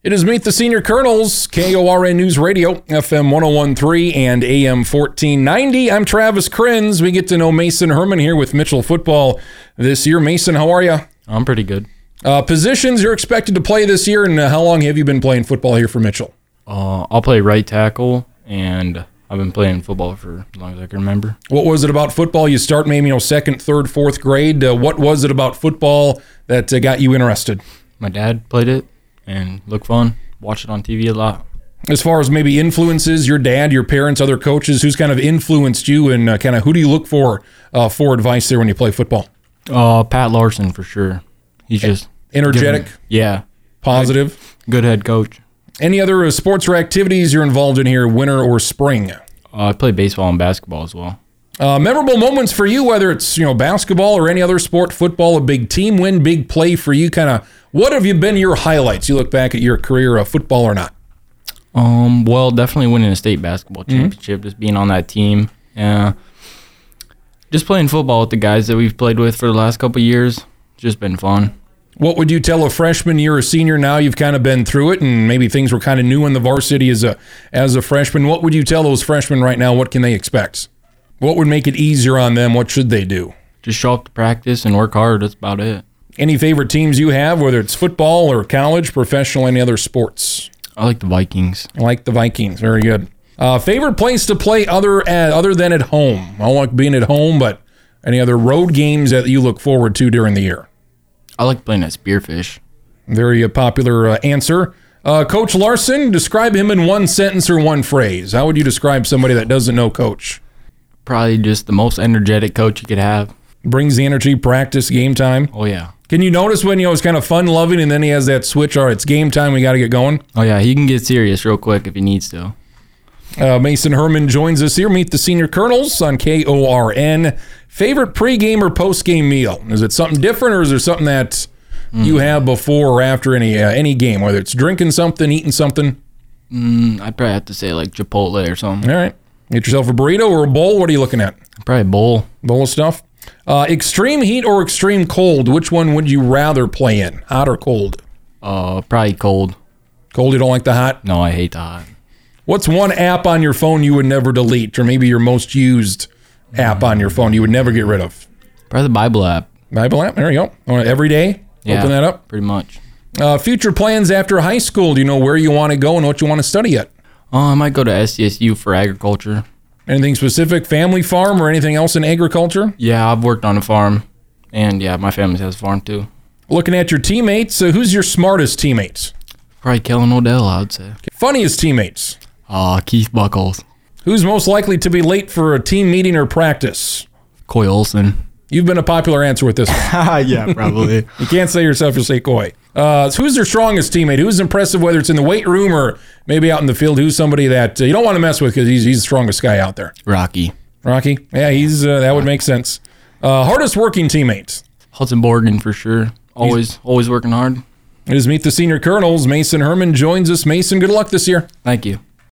It is Meet the Senior Colonels, KORN News Radio, FM 101.3 and AM 1490. I'm Travis Krenz. We get to know Mason Herman here with Mitchell football this year. Mason, how are you? I'm pretty good. Positions you're expected to play this year, and how long have you been playing football here for Mitchell? I'll play right tackle, and I've been playing football for as long as I can remember. What was it about football? You start maybe second, third, fourth grade. What was it about football that got you interested? My dad played it and looked fun. Watch it on TV a lot. As far as maybe influences, your dad, your parents, other coaches, who's kind of influenced you, and kind of who do you look for advice there when you play football? Pat Larson for sure. He's just energetic. Yeah. Positive. Good head coach. Any other sports or activities you're involved in here, winter or spring? I play baseball and basketball as well. Memorable moments for you, whether it's basketball or any other sport, football, a big team win, big play for you. Kind of, what have you been your highlights? You look back at your career of football or not? Well, definitely winning a state basketball championship, just being on that team. Just playing football with the guys that we've played with for the last couple of years. Just been fun. What would you tell a freshman? You're a senior now. You've kind of been through it, and maybe things were kind of new in the varsity as a freshman. What would you tell those freshmen right now? What can they expect? What would make it easier on them? What should they do? Just show up to practice and work hard. That's about it. Any favorite teams you have, whether it's football or college, professional, any other sports? I like the Vikings. I like the Vikings. Very good. Favorite place to play other than at home? I don't like being at home, but any other road games that you look forward to during the year? I like playing at Spearfish. Very popular answer. Coach Larson, describe him in one sentence or one phrase. How would you describe somebody that doesn't know Coach? Probably just the most energetic coach you could have. Brings the energy, practice, game time. Oh, yeah. Can you notice when it's kind of fun-loving and then he has that switch, all right, it's game time, we got to get going? Oh, yeah, he can get serious real quick if he needs to. Mason Herman joins us here. Meet the Senior Colonels on KORN. Favorite pregame or postgame meal? Is it something different, or is there something that you have before or after any game, whether it's drinking something, eating something? I'd probably have to say like Chipotle or something. All right. Get yourself a burrito or a bowl. What are you looking at? Probably a bowl. Bowl of stuff. Extreme heat or extreme cold? Which one would you rather play in, hot or cold? Probably cold. Cold, you don't like the hot? No, I hate the hot. What's one app on your phone you would never delete, or maybe your most used app on your phone you would never get rid of? Probably the Bible app. Bible app, there you go. Every day? Yeah, open that up? Pretty much. Future plans after high school. Do you know where you want to go and what you want to study yet? I might go to SDSU for agriculture. Anything specific? Family farm or anything else in agriculture? Yeah, I've worked on a farm. And yeah, my family has a farm too. Looking at your teammates, who's your smartest teammates? Probably Kellen Odell, I would say. Funniest teammates? Keith Buckles. Who's most likely to be late for a team meeting or practice? Coy Olson. You've been a popular answer with this one. Yeah, probably. You can't say yourself or say Coy. So who's their strongest teammate? Who's impressive, whether it's in the weight room or maybe out in the field? Who's somebody that you don't want to mess with because he's the strongest guy out there? Rocky. Rocky? Yeah, he's that would make sense. Hardest working teammates? Hudson Borgen for sure. Always working hard. It is Meet the Senior Colonels. Mason Herman joins us. Mason, good luck this year. Thank you.